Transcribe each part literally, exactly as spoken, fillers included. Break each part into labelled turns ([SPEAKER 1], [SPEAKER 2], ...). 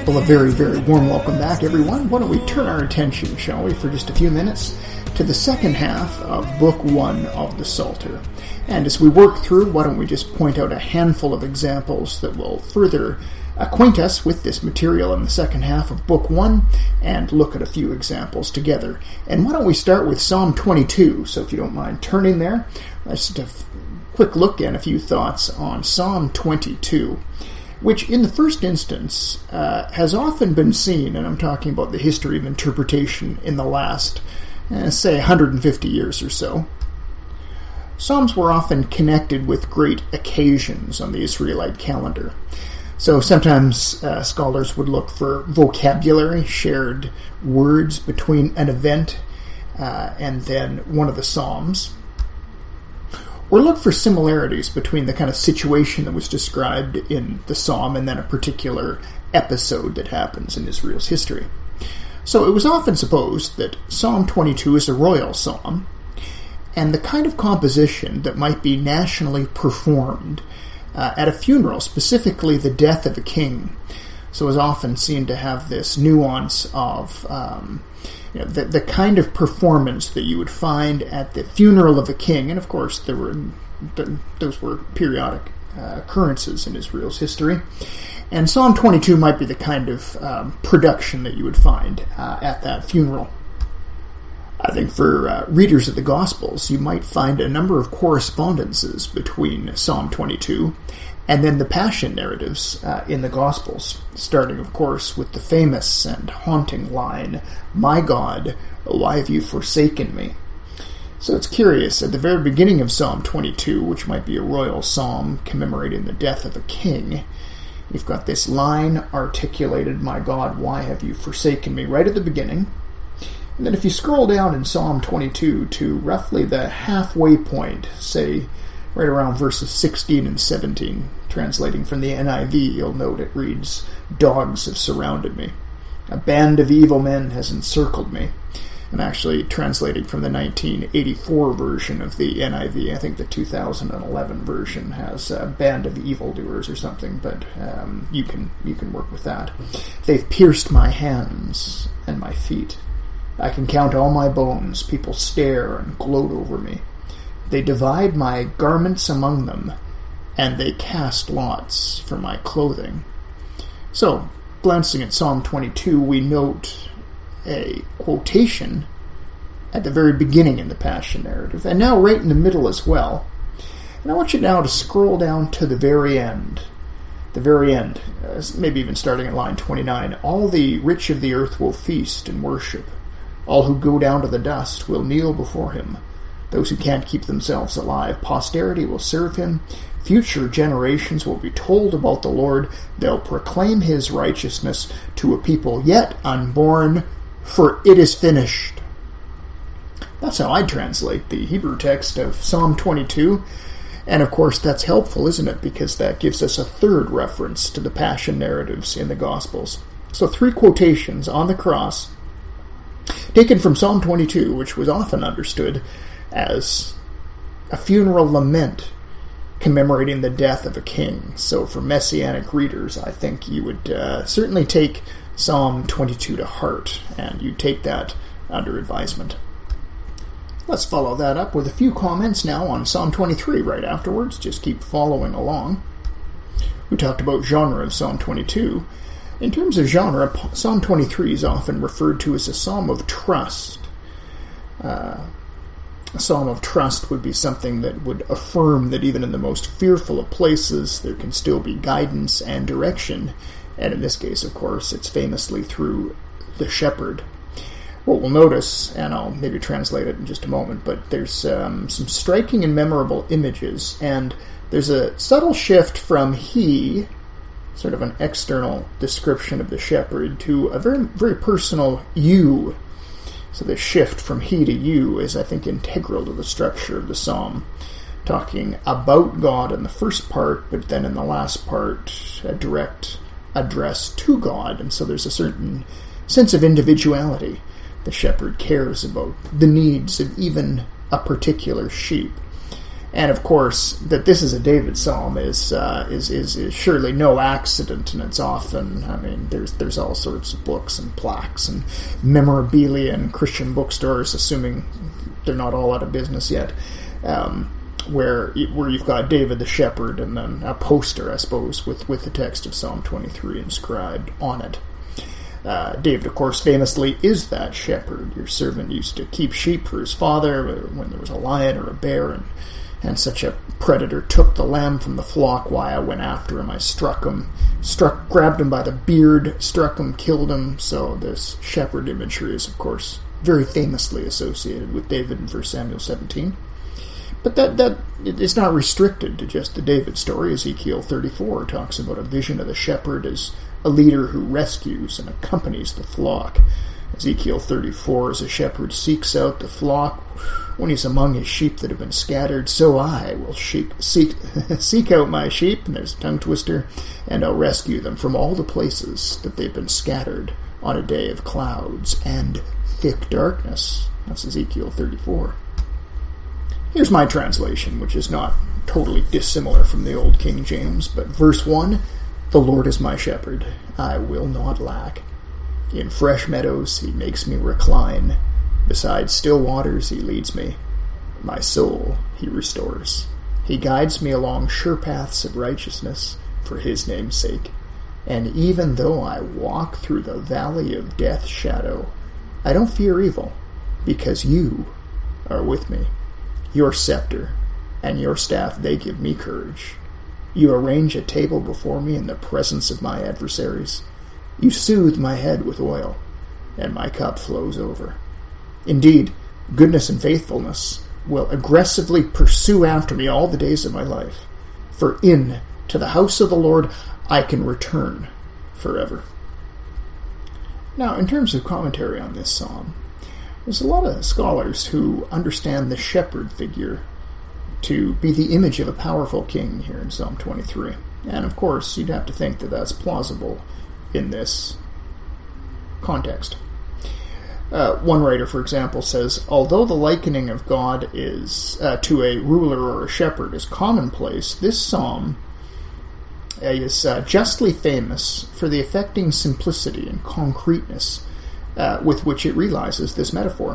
[SPEAKER 1] Well, a very, very warm welcome back, everyone. Why don't we turn our attention, shall we, for just a few minutes, to the second half of Book One of the Psalter. And as we work through, why don't we just point out a handful of examples that will further acquaint us with this material in the second half of Book One, and look at a few examples together. And why don't we start with Psalm twenty-two? So if you don't mind turning there, let's just have a quick look and a few thoughts on Psalm twenty-two, which in the first instance uh, has often been seen, and I'm talking about the history of interpretation in the last, uh, say, one hundred fifty years or so. Psalms were often connected with great occasions on the Israelite calendar. So sometimes uh, scholars would look for vocabulary, shared words between an event uh, and then one of the Psalms, or look for similarities between the kind of situation that was described in the Psalm and then a particular episode that happens in Israel's history. So it was often supposed that Psalm twenty-two is a royal psalm, and the kind of composition that might be nationally performed uh, at a funeral, specifically the death of a king. So it was often seen to have this nuance of um, you know, the, the kind of performance that you would find at the funeral of a king. And of course, there were those were periodic uh, occurrences in Israel's history. And Psalm twenty-two might be the kind of um, production that you would find uh, at that funeral. I think for uh, readers of the Gospels, you might find a number of correspondences between Psalm twenty-two and then the Passion narratives uh, in the Gospels, starting, of course, with the famous and haunting line, "My God, why have you forsaken me?" So it's curious, at the very beginning of Psalm twenty-two, which might be a royal psalm commemorating the death of a king, you've got this line articulated, "My God, why have you forsaken me?" right at the beginning. And then if you scroll down in Psalm twenty-two to roughly the halfway point, say right around verses sixteen and seventeen, translating from the N I V, you'll note it reads, "Dogs have surrounded me. A band of evil men has encircled me." I'm actually translating from the nineteen eighty-four version of the N I V. I think the two thousand eleven version has a band of evildoers or something, but um, you can you can work with that. "They've pierced my hands and my feet. I can count all my bones. People stare and gloat over me. They divide my garments among them, and they cast lots for my clothing." So, glancing at Psalm twenty-two, we note a quotation at the very beginning in the Passion narrative, and now right in the middle as well. And I want you now to scroll down to the very end. The very end, uh, maybe even starting at line twenty-nine. "All the rich of the earth will feast and worship. All who go down to the dust will kneel before him. Those who can't keep themselves alive, posterity will serve him. Future generations will be told about the Lord. They'll proclaim his righteousness to a people yet unborn, for it is finished." That's how I translate the Hebrew text of Psalm twenty-two. And of course that's helpful, isn't it? Because that gives us a third reference to the Passion narratives in the Gospels. So three quotations on the cross, taken from Psalm twenty-two, which was often understood as a funeral lament commemorating the death of a king. So for Messianic readers, I think you would uh, certainly take Psalm twenty-two to heart, and you take that under advisement. Let's follow that up with a few comments now on Psalm twenty-three right afterwards. Just keep following along. We talked about genre of Psalm twenty-two. In terms of genre, Psalm twenty-three is often referred to as a psalm of trust. Uh, a psalm of trust would be something that would affirm that even in the most fearful of places, there can still be guidance and direction. And in this case, of course, it's famously through the shepherd. What we'll notice, and I'll maybe translate it in just a moment, but there's um, some striking and memorable images, and there's a subtle shift from he, sort of an external description of the shepherd, to a very, very personal you. So the shift from he to you is, I think, integral to the structure of the psalm, talking about God in the first part, but then in the last part, a direct address to God. And so there's a certain sense of individuality. The shepherd cares about the needs of even a particular sheep. And of course, that this is a David psalm is, uh, is is is surely no accident, and it's often, I mean, there's there's all sorts of books and plaques and memorabilia in Christian bookstores, assuming they're not all out of business yet, um, where where you've got David the shepherd and then a poster, I suppose, with with the text of Psalm twenty-three inscribed on it. Uh, David, of course, famously is that shepherd. Your servant used to keep sheep for his father when there was a lion or a bear, and And such a predator took the lamb from the flock. Why, I went after him. I struck him, struck, grabbed him by the beard, struck him, killed him. So this shepherd imagery is, of course, very famously associated with David in First Samuel seventeen. But that that it's not restricted to just the David story. Ezekiel thirty-four talks about a vision of the shepherd as a leader who rescues and accompanies the flock. Ezekiel thirty-four, as a shepherd seeks out the flock when he's among his sheep that have been scattered, so I will seek, seek, seek out my sheep, and there's a tongue twister, and I'll rescue them from all the places that they've been scattered on a day of clouds and thick darkness. That's Ezekiel thirty-four. Here's my translation, which is not totally dissimilar from the old King James, but verse one, the Lord is my shepherd, I will not lack. In fresh meadows he makes me recline. Beside still waters he leads me. My soul he restores. He guides me along sure paths of righteousness for his name's sake. And even though I walk through the valley of death's shadow, I don't fear evil, because you are with me. Your scepter and your staff, they give me courage. You arrange a table before me in the presence of my adversaries. You soothe my head with oil, and my cup flows over. Indeed, goodness and faithfulness will aggressively pursue after me all the days of my life. For in to the house of the Lord I can return forever. Now, in terms of commentary on this psalm, there's a lot of scholars who understand the shepherd figure to be the image of a powerful king here in Psalm twenty-three. And of course, you'd have to think that that's plausible in this context. Uh, one writer, for example, says, although the likening of God is uh, to a ruler or a shepherd is commonplace, this psalm is uh, justly famous for the affecting simplicity and concreteness uh, with which it realizes this metaphor.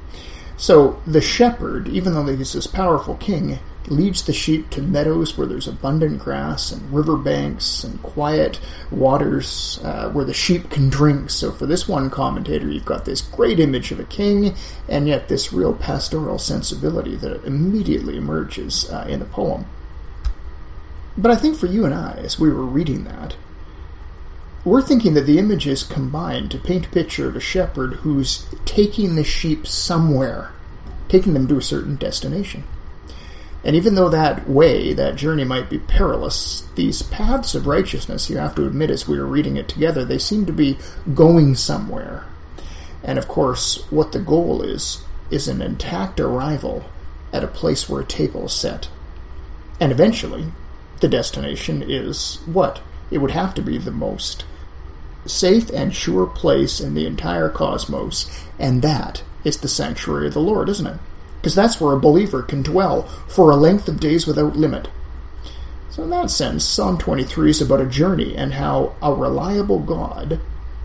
[SPEAKER 1] So the shepherd, even though he's this powerful king, leads the sheep to meadows where there's abundant grass and river banks and quiet waters uh, where the sheep can drink. So for this one commentator, you've got this great image of a king and yet this real pastoral sensibility that immediately emerges uh, in the poem. But I think for you and I, as we were reading that, we're thinking that the images combine to paint a picture of a shepherd who's taking the sheep somewhere, taking them to a certain destination. And even though that way, that journey might be perilous, these paths of righteousness, you have to admit as we were reading it together, they seem to be going somewhere. And of course, what the goal is, is an intact arrival at a place where a table is set. And eventually, the destination is what? It would have to be the most safe and sure place in the entire cosmos, and that is the sanctuary of the Lord, isn't it? Because that's where a believer can dwell for a length of days without limit. So in that sense, Psalm twenty-three is about a journey and how a reliable God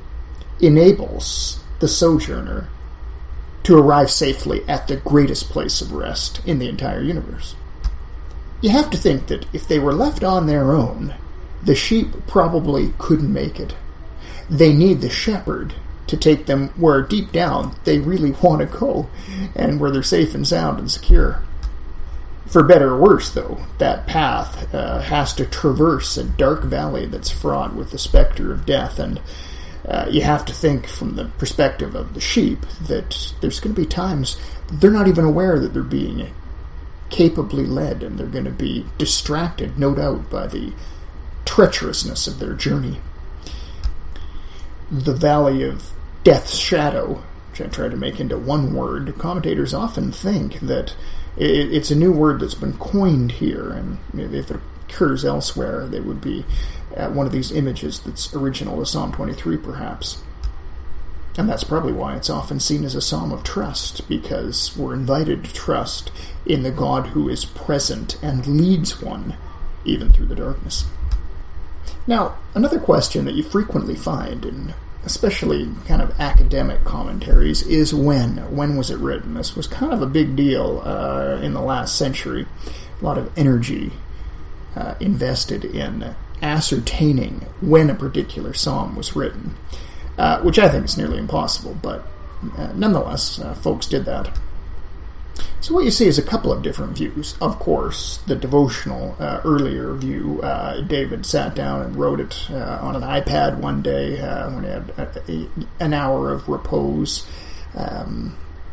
[SPEAKER 1] enables the sojourner to arrive safely at the greatest place of rest in the entire universe. You have to think that if they were left on their own, the sheep probably couldn't make it. They need the shepherd to take them where deep down they really want to go and where they're safe and sound and secure. For better or worse, though, that path uh, has to traverse a dark valley that's fraught with the specter of death, and uh, you have to think from the perspective of the sheep that there's going to be times they're not even aware that they're being capably led, and they're going to be distracted, no doubt, by the treacherousness of their journey. The valley of death's shadow, which I try to make into one word, commentators often think that it's a new word that's been coined here, and if it occurs elsewhere, it would be one of these images that's original to Psalm twenty-three, perhaps. And that's probably why it's often seen as a psalm of trust, because we're invited to trust in the God who is present and leads one even through the darkness. Now, another question that you frequently find in especially kind of academic commentaries is when. When was it written? This was kind of a big deal uh, in the last century. A lot of energy uh, invested in ascertaining when a particular psalm was written. Uh, which I think is nearly impossible, but uh, nonetheless, uh, folks did that. So what you see is a couple of different views. Of course, the devotional uh, earlier view, uh, David sat down and wrote it uh, on an iPad one day uh, when he had a, a, an hour of repose. Um,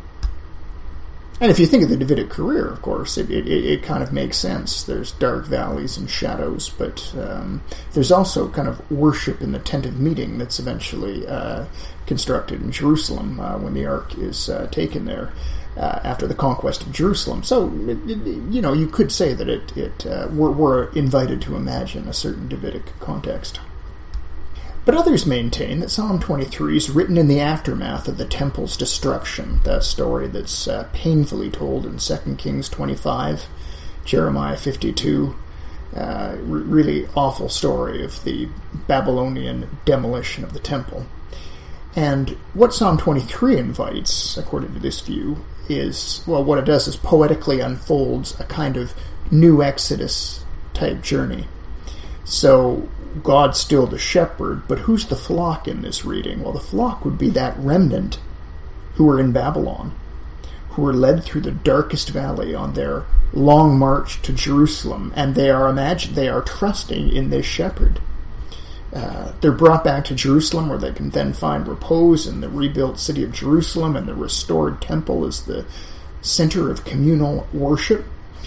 [SPEAKER 1] and if you think of the Davidic career, of course, it, it, it kind of makes sense. There's dark valleys and shadows, but um, there's also kind of worship in the tent of meeting that's eventually uh, constructed in Jerusalem uh, when the ark is uh, taken there uh, after the conquest of Jerusalem. So, it, it, you know, you could say that it, it uh, we're, we're invited to imagine a certain Davidic context. But others maintain that Psalm twenty-three is written in the aftermath of the temple's destruction, that story that's uh, painfully told in Second Kings twenty-five, Jeremiah fifty-two, uh, re- really awful story of the Babylonian demolition of the temple. And what Psalm twenty-three invites, according to this view, is, well, what it does is poetically unfolds a kind of new Exodus type journey. So God's still the shepherd, but who's the flock in this reading? Well, the flock would be that remnant who are in Babylon, who were led through the darkest valley on their long march to Jerusalem, and they are imagine they are trusting in this shepherd. Uh, they're brought back to Jerusalem, where they can then find repose in the rebuilt city of Jerusalem, and the restored temple is the center of communal worship.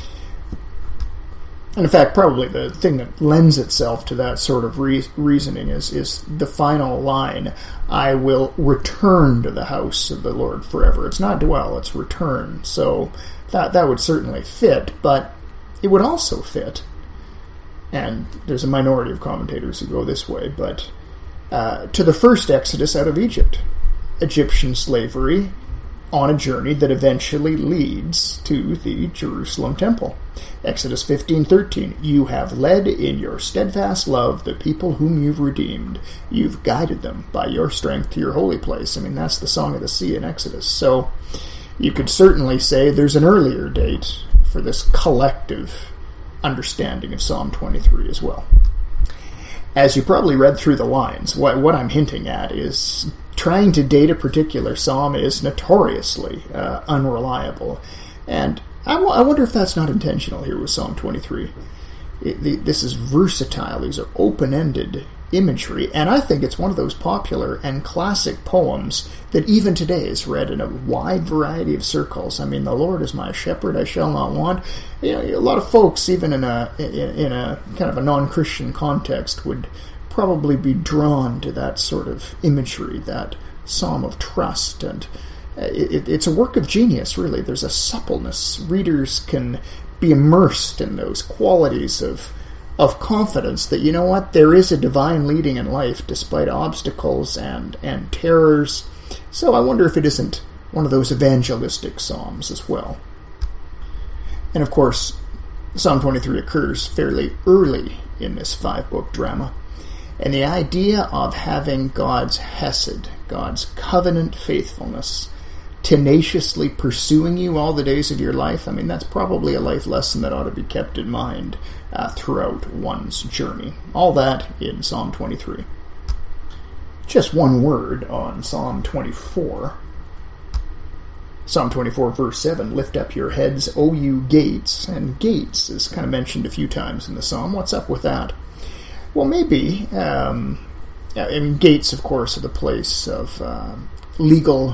[SPEAKER 1] And in fact, probably the thing that lends itself to that sort of re- reasoning is, is the final line, I will return to the house of the Lord forever. It's not dwell, it's return. So that that would certainly fit, but it would also fit, and there's a minority of commentators who go this way, but uh, to the first exodus out of Egypt, Egyptian slavery on a journey that eventually leads to the Jerusalem temple. Exodus fifteen thirteen, you have led in your steadfast love the people whom you've redeemed. You've guided them by your strength to your holy place. I mean, that's the Song of the Sea in Exodus. So you could certainly say there's an earlier date for this collective understanding of Psalm twenty-three as well. As you probably read through the lines, what, what I'm hinting at is trying to date a particular psalm is notoriously uh, unreliable. And I, w- I wonder if that's not intentional here with Psalm twenty-three. It, the, this is versatile. These are open-ended imagery. And I think it's one of those popular and classic poems that even today is read in a wide variety of circles. I mean, the Lord is my shepherd, I shall not want. You know, a lot of folks, even in a in, in a kind of a non-Christian context, would probably be drawn to that sort of imagery, that psalm of trust. And it, it's a work of genius, really. There's a suppleness. Readers can be immersed in those qualities of of confidence that, you know what, there is a divine leading in life despite obstacles and, and terrors. So I wonder if it isn't one of those evangelistic psalms as well. And of course, Psalm twenty-three occurs fairly early in this five-book drama. And the idea of having God's hesed, God's covenant faithfulness, tenaciously pursuing you all the days of your life, I mean, that's probably a life lesson that ought to be kept in mind uh, throughout one's journey. All that in Psalm twenty-three. Just one word on Psalm twenty-four. Psalm twenty-four, verse seven, lift up your heads, O you gates. And gates is kind of mentioned a few times in the psalm. What's up with that? Well, maybe, um, I mean, gates, of course, are the place of uh, legal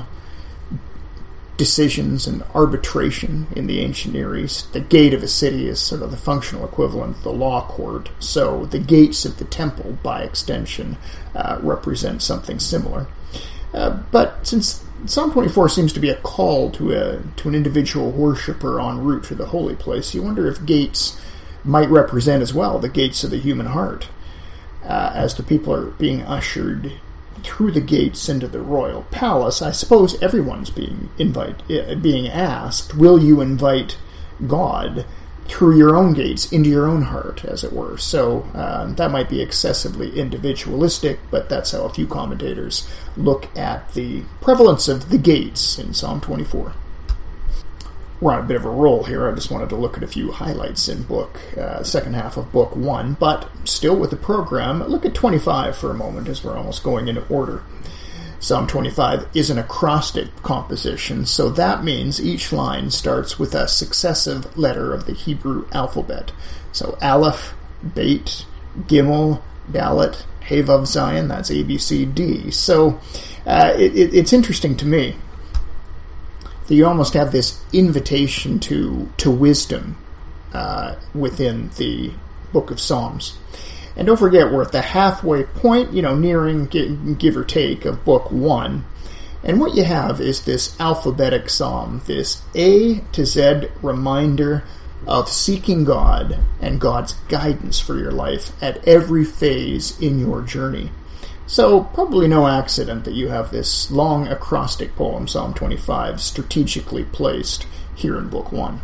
[SPEAKER 1] decisions and arbitration in the ancient Near East. The gate of a city is sort of the functional equivalent of the law court. So the gates of the temple, by extension, uh, represent something similar. Uh, but since Psalm twenty-four seems to be a call to a to an individual worshiper en route to the holy place, you wonder if gates might represent as well the gates of the human heart, uh, as the people are being ushered through the gates into the royal palace, I suppose everyone's being invite, being asked, will you invite God through your own gates, into your own heart, as it were. So uh, that might be excessively individualistic, but that's how a few commentators look at the prevalence of the gates in Psalm twenty-four. We're on a bit of a roll here. I just wanted to look at a few highlights in book, uh, second half of book one, but still with the program, look at twenty-five for a moment as we're almost going into order. Psalm twenty-five is an acrostic composition, so that means each line starts with a successive letter of the Hebrew alphabet. So Aleph, Beit, Gimel, Dalet, Hey Vav Zayin, that's A, B, C, D. So uh, it, it, it's interesting to me that you almost have this invitation to, to wisdom uh, within the book of Psalms. And don't forget, we're at the halfway point, you know, nearing, give or take, of book one. And what you have is this alphabetic psalm, this A to Z reminder of seeking God and God's guidance for your life at every phase in your journey. So probably no accident that you have this long acrostic poem, Psalm twenty-five, strategically placed here in book one.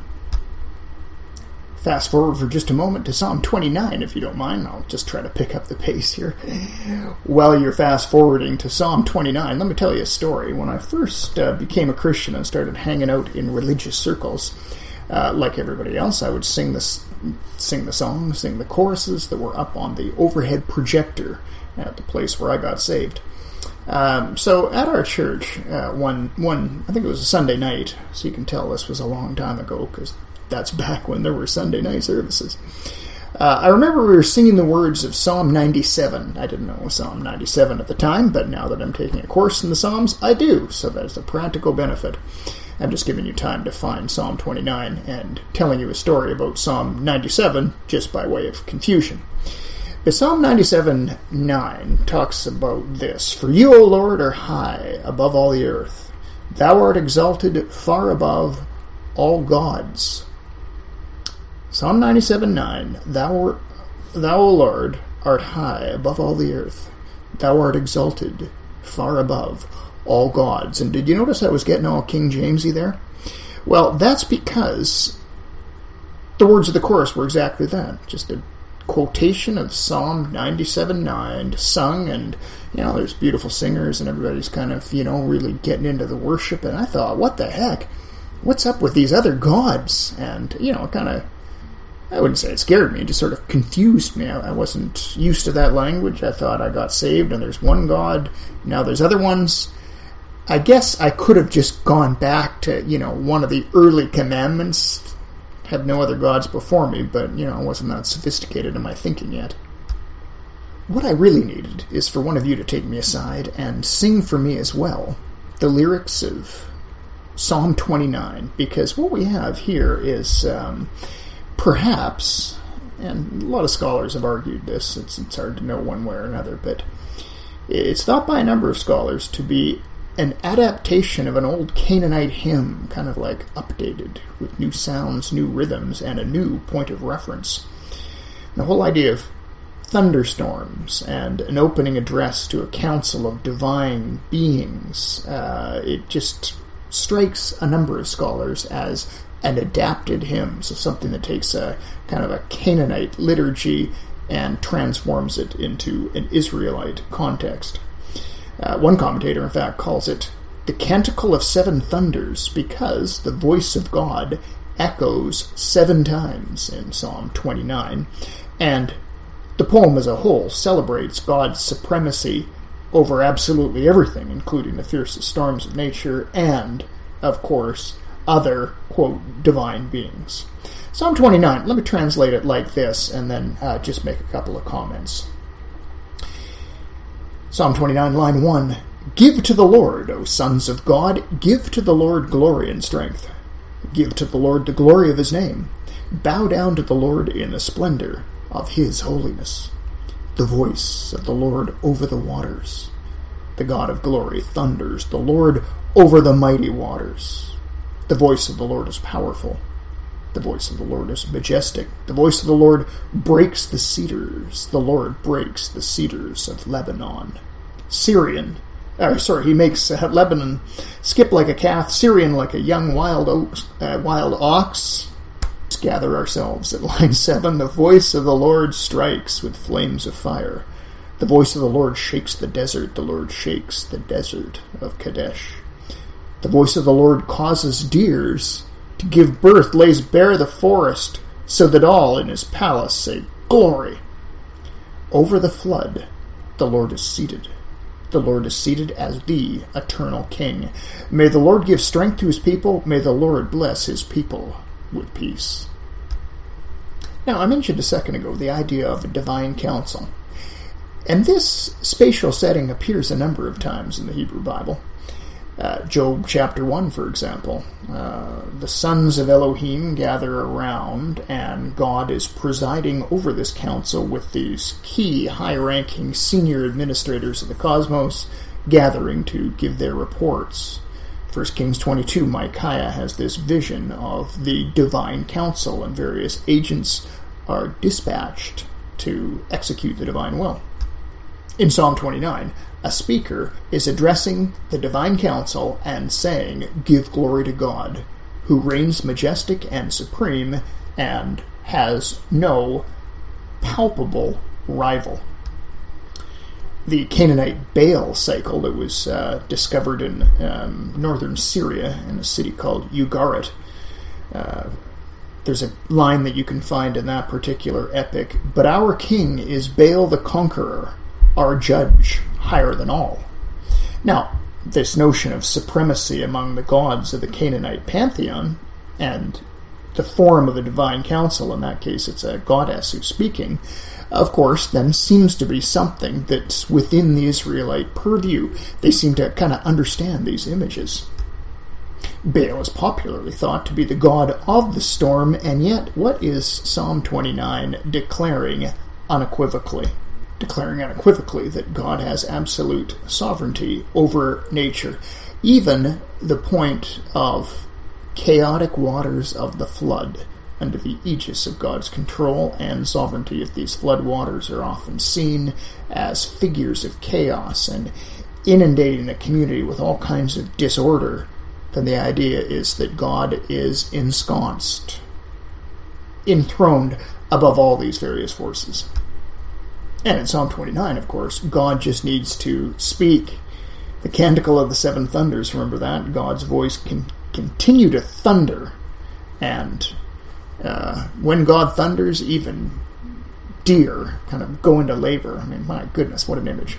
[SPEAKER 1] Fast forward for just a moment to Psalm twenty-nine, if you don't mind. I'll just try to pick up the pace here. While you're fast forwarding to Psalm twenty-nine, let me tell you a story. When I first uh, became a Christian and started hanging out in religious circles, uh, like everybody else, I would sing the, sing the songs, sing the choruses that were up on the overhead projector at the place where I got saved. Um, so at our church, uh, one, one, I think it was a Sunday night, so you can tell this was a long time ago, because that's back when there were Sunday night services. Uh, I remember we were singing the words of Psalm ninety-seven. I didn't know it was Psalm ninety-seven at the time, but now that I'm taking a course in the Psalms, I do. So that's a practical benefit. I'm just giving you time to find Psalm twenty-nine and telling you a story about Psalm ninety-seven just by way of confusion. But Psalm ninety-seven nine talks about this. For you, O Lord, are high above all the earth. Thou art exalted far above all gods. Psalm ninety-seven nine, Thou, thou, O Lord, art high above all the earth. Thou art exalted far above all gods. And did you notice I was getting all King Jamesy there? Well, that's because the words of the chorus were exactly that. Just a quotation of Psalm ninety-seven nine sung, and, you know, there's beautiful singers and everybody's kind of, you know, really getting into the worship. And I thought, what the heck? What's up with these other gods? And, you know, it kind of, I wouldn't say it scared me, it just sort of confused me. I wasn't used to that language. I thought I got saved and there's one God, now there's other ones. I guess I could have just gone back to, you know, one of the early commandments, have no other gods before me, but, you know, I wasn't that sophisticated in my thinking yet. What I really needed is for one of you to take me aside and sing for me as well the lyrics of Psalm twenty-nine, because what we have here is um, perhaps, and a lot of scholars have argued this, it's, it's hard to know one way or another, but it's thought by a number of scholars to be an adaptation of an old Canaanite hymn, kind of like updated with new sounds, new rhythms, and a new point of reference. The whole idea of thunderstorms and an opening address to a council of divine beings, uh, it just strikes a number of scholars as an adapted hymn, so something that takes a kind of a Canaanite liturgy and transforms it into an Israelite context. Uh, one commentator, in fact, calls it the Canticle of Seven Thunders because the voice of God echoes seven times in Psalm twenty-nine, and the poem as a whole celebrates God's supremacy over absolutely everything, including the fiercest storms of nature and, of course, other, quote, divine beings. Psalm twenty-nine, let me translate it like this and then uh, just make a couple of comments. Psalm twenty-nine, line one, Give to the Lord, O sons of God, give to the Lord glory and strength. Give to the Lord the glory of his name. Bow down to the Lord in the splendor of his holiness. The voice of the Lord over the waters. The God of glory thunders, the Lord over the mighty waters. The voice of the Lord is powerful. The voice of the Lord is majestic. The voice of the Lord breaks the cedars. The Lord breaks the cedars of Lebanon. Syrian, or sorry, he makes uh, Lebanon skip like a calf, Syrian like a young wild ox. Uh, wild ox. Let's gather ourselves at line seven. The voice of the Lord strikes with flames of fire. The voice of the Lord shakes the desert. The Lord shakes the desert of Kadesh. The voice of the Lord causes deers to give birth, lays bare the forest, so that all in his palace say, Glory! Over the flood, the Lord is seated. The Lord is seated as the eternal King. May the Lord give strength to his people. May the Lord bless his people with peace. Now, I mentioned a second ago the idea of a divine council. And this spatial setting appears a number of times in the Hebrew Bible. Uh, Job chapter one, for example. Uh, the sons of Elohim gather around, and God is presiding over this council with these key, high-ranking senior administrators of the cosmos gathering to give their reports. First Kings twenty-two, Micaiah has this vision of the divine council, and various agents are dispatched to execute the divine will. In Psalm twenty-nine, a speaker is addressing the divine council and saying, Give glory to God, who reigns majestic and supreme and has no palpable rival. The Canaanite Baal cycle that was uh, discovered in um, northern Syria in a city called Ugarit. Uh, there's a line that you can find in that particular epic, But our king is Baal the conqueror, our judge, higher than all. Now, this notion of supremacy among the gods of the Canaanite pantheon, and the form of the divine council, in that case it's a goddess who's speaking, of course, then seems to be something that's within the Israelite purview. They seem to kind of understand these images. Baal is popularly thought to be the god of the storm, and yet what is Psalm twenty-nine declaring unequivocally? Declaring unequivocally that God has absolute sovereignty over nature, even the point of chaotic waters of the flood under the aegis of God's control and sovereignty. If these flood waters are often seen as figures of chaos and inundating a community with all kinds of disorder, then the idea is that God is ensconced, enthroned above all these various forces. And in Psalm twenty-nine, of course, God just needs to speak. The canticle of the seven thunders, remember that? God's voice can continue to thunder. And uh, when God thunders, even deer kind of go into labor. I mean, my goodness, what an image.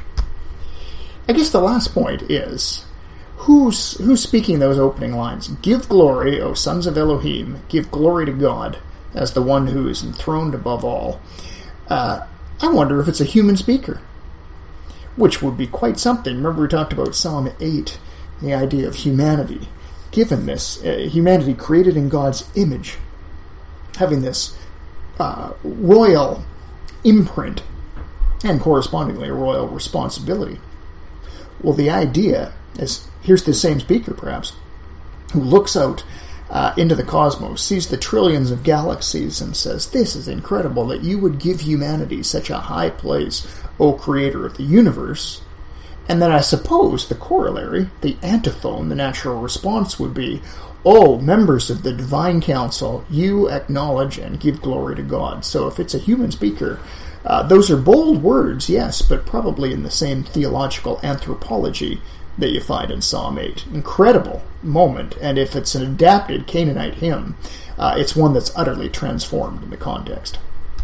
[SPEAKER 1] I guess the last point is, who's, who's speaking those opening lines? Give glory, O sons of Elohim, give glory to God as the one who is enthroned above all. Uh, I wonder if it's a human speaker, which would be quite something. Remember we talked about Psalm eight, the idea of humanity. Given this, uh, humanity created in God's image, having this uh, royal imprint and correspondingly a royal responsibility. Well, the idea is, here's the same speaker perhaps, who looks out Uh, into the cosmos, sees the trillions of galaxies and says, this is incredible that you would give humanity such a high place, O creator of the universe. And then I suppose the corollary, the antiphone, the natural response would be, oh, members of the divine council, you acknowledge and give glory to God. So if it's a human speaker, uh, those are bold words, yes, but probably in the same theological anthropology that you find in Psalm eight. Incredible moment, and if it's an adapted Canaanite hymn, uh, it's one that's utterly transformed in the context.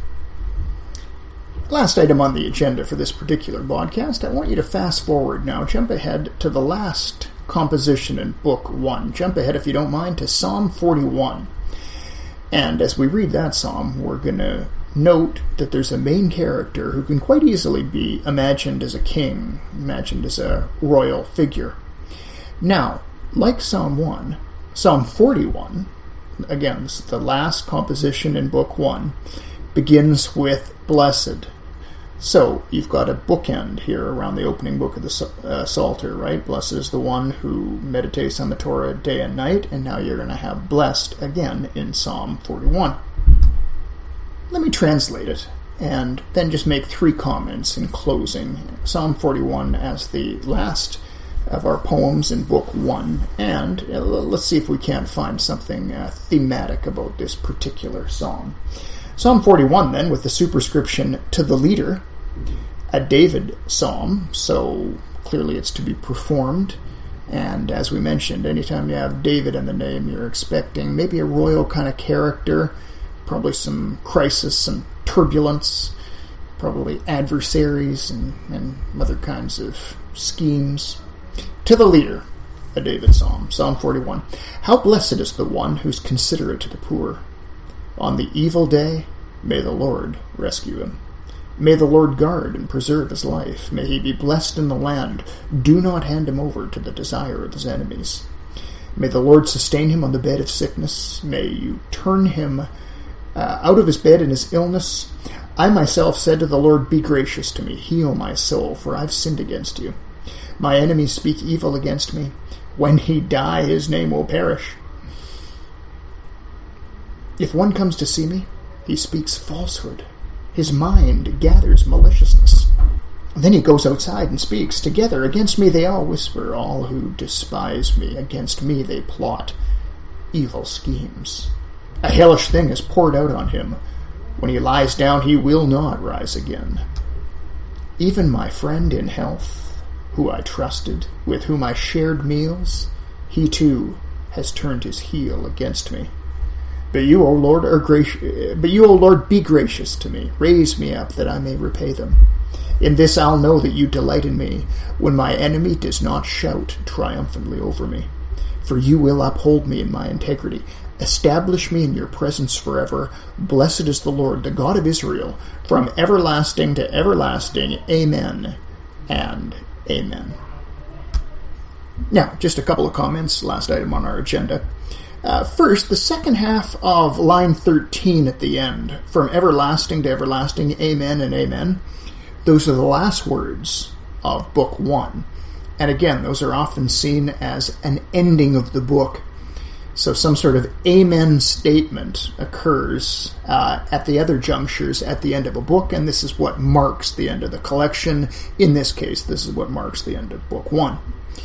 [SPEAKER 1] Last item on the agenda for this particular podcast, I want you to fast forward now, jump ahead to the last composition in Book one. Jump ahead, if you don't mind, to Psalm forty-one. And as we read that psalm, we're going to note that there's a main character who can quite easily be imagined as a king, imagined as a royal figure. Now, like Psalm one, Psalm forty-one, again, this is the last composition in Book one, begins with Blessed. So, you've got a bookend here around the opening book of the uh, Psalter, right? Blessed is the one who meditates on the Torah day and night, and now you're going to have blessed again in Psalm forty-one. Let me translate it and then just make three comments in closing. Psalm forty-one as the last of our poems in Book One, and uh, let's see if we can't find something uh, thematic about this particular psalm. Psalm forty-one, then, with the superscription "to the leader," a David psalm, so clearly it's to be performed. And as we mentioned, anytime you have David in the name, you're expecting maybe a royal kind of character, probably some crisis, some turbulence, probably adversaries and, and other kinds of schemes. To the leader, a David psalm, Psalm forty-one. How blessed is the one who's considerate to the poor. On the evil day, may the Lord rescue him. May the Lord guard and preserve his life. May he be blessed in the land. Do not hand him over to the desire of his enemies. May the Lord sustain him on the bed of sickness. May you turn him uh, out of his bed in his illness. I myself said to the Lord, be gracious to me. Heal my soul, for I've sinned against you. My enemies speak evil against me. When he die, his name will perish. If one comes to see me, he speaks falsehood. His mind gathers maliciousness. Then he goes outside and speaks. Together against me they all whisper. All who despise me, against me they plot evil schemes. A hellish thing is poured out on him. When he lies down, he will not rise again. Even my friend in health, who I trusted, with whom I shared meals, he too has turned his heel against me. But you, O Lord, are gracious. But you, O Lord, be gracious to me. Raise me up that I may repay them. In this I'll know that you delight in me, when my enemy does not shout triumphantly over me. For you will uphold me in my integrity. Establish me in your presence forever. Blessed is the Lord, the God of Israel, from everlasting to everlasting. Amen and amen. Now, just a couple of comments, last item on our agenda. Uh, first, the second half of line thirteen at the end, from everlasting to everlasting, amen and amen. Those are the last words of Book One. And again, those are often seen as an ending of the book. So some sort of amen statement occurs uh, at the other junctures at the end of a book, and this is what marks the end of the collection. In this case, this is what marks the end of Book One.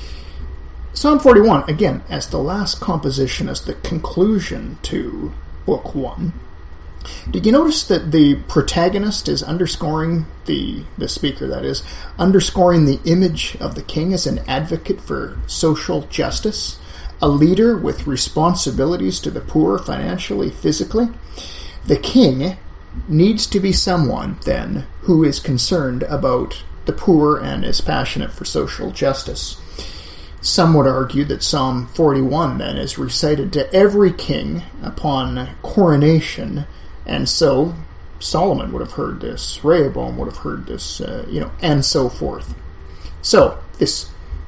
[SPEAKER 1] Psalm forty-one, again, as the last composition, as the conclusion to Book One. Did you notice that the protagonist is underscoring, the, the speaker that is, underscoring the image of the king as an advocate for social justice? A leader with responsibilities to the poor financially, physically. The king needs to be someone, then, who is concerned about the poor and is passionate for social justice. Some would argue that Psalm forty-one, then, is recited to every king upon coronation, and so Solomon would have heard this, Rehoboam would have heard this, uh, you know, and so forth. So, this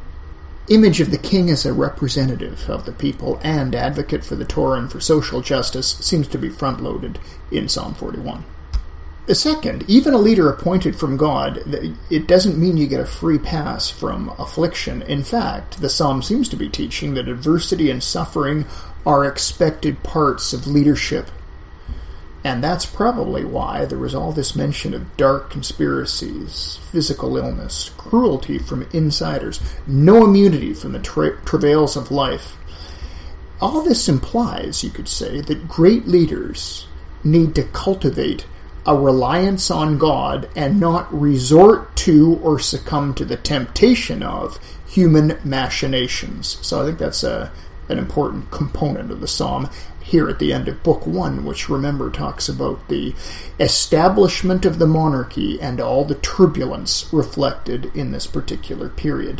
[SPEAKER 1] image of the king as a representative of the people and advocate for the Torah and for social justice seems to be front-loaded in Psalm forty-one. The second, even a leader appointed from God, it doesn't mean you get a free pass from affliction. In fact, the psalm seems to be teaching that adversity and suffering are expected parts of leadership. And that's probably why there was all this mention of dark conspiracies, physical illness, cruelty from insiders, no immunity from the tra- travails of life. All this implies, you could say, that great leaders need to cultivate a reliance on God and not resort to or succumb to the temptation of human machinations. So I think that's a, an important component of the psalm here at the end of Book One, which, remember, talks about the establishment of the monarchy and all the turbulence reflected in this particular period.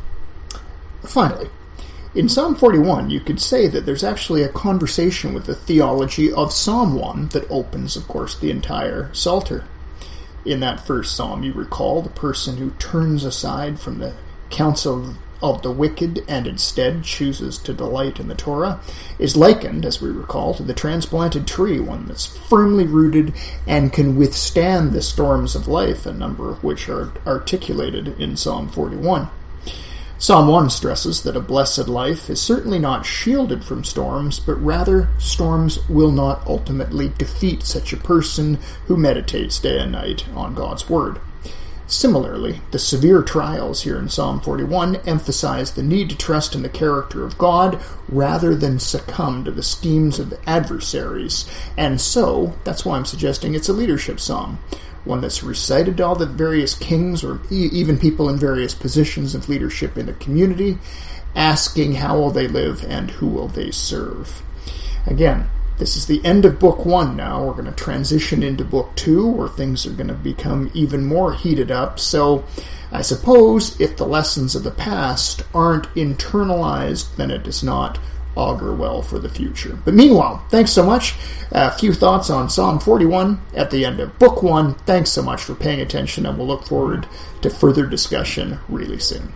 [SPEAKER 1] Finally, in Psalm forty-one, you could say that there's actually a conversation with the theology of Psalm one that opens, of course, the entire Psalter. In that first psalm, you recall, the person who turns aside from the counsel of the wicked and instead chooses to delight in the Torah is likened, as we recall, to the transplanted tree, one that's firmly rooted and can withstand the storms of life, a number of which are articulated in Psalm forty-one. Psalm one stresses that a blessed life is certainly not shielded from storms, but rather storms will not ultimately defeat such a person who meditates day and night on God's Word. Similarly, the severe trials here in Psalm forty-one emphasize the need to trust in the character of God rather than succumb to the schemes of adversaries. And so, that's why I'm suggesting it's a leadership psalm, one that's recited to all the various kings or e- even people in various positions of leadership in the community, asking how will they live and who will they serve. Again, this is the end of book one now. We're going to transition into book two, where things are going to become even more heated up. So I suppose if the lessons of the past aren't internalized, then it does not augur well for the future. But meanwhile, thanks so much. A few thoughts on Psalm forty-one at the end of book one. Thanks so much for paying attention, and we'll look forward to further discussion really soon.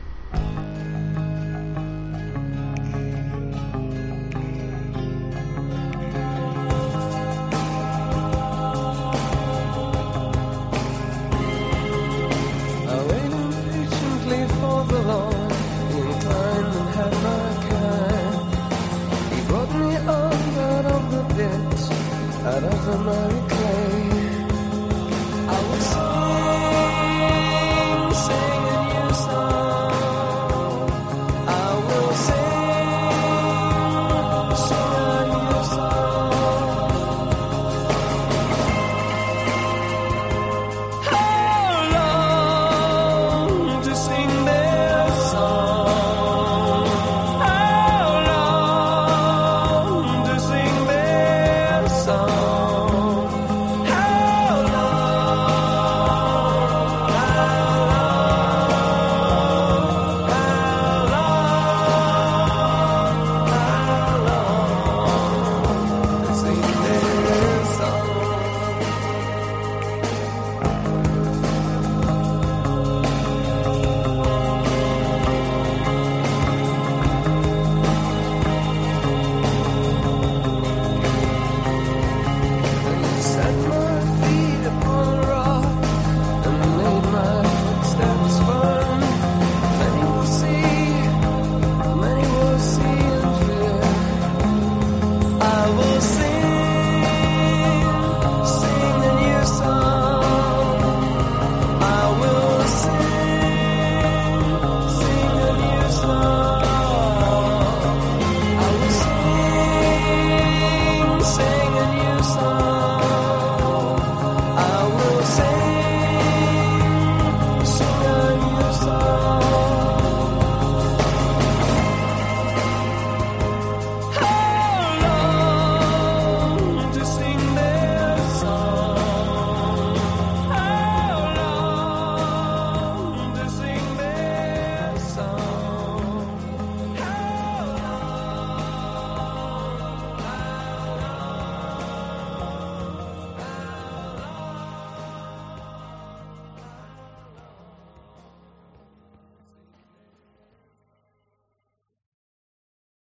[SPEAKER 2] Out of the miry clay, I will sing.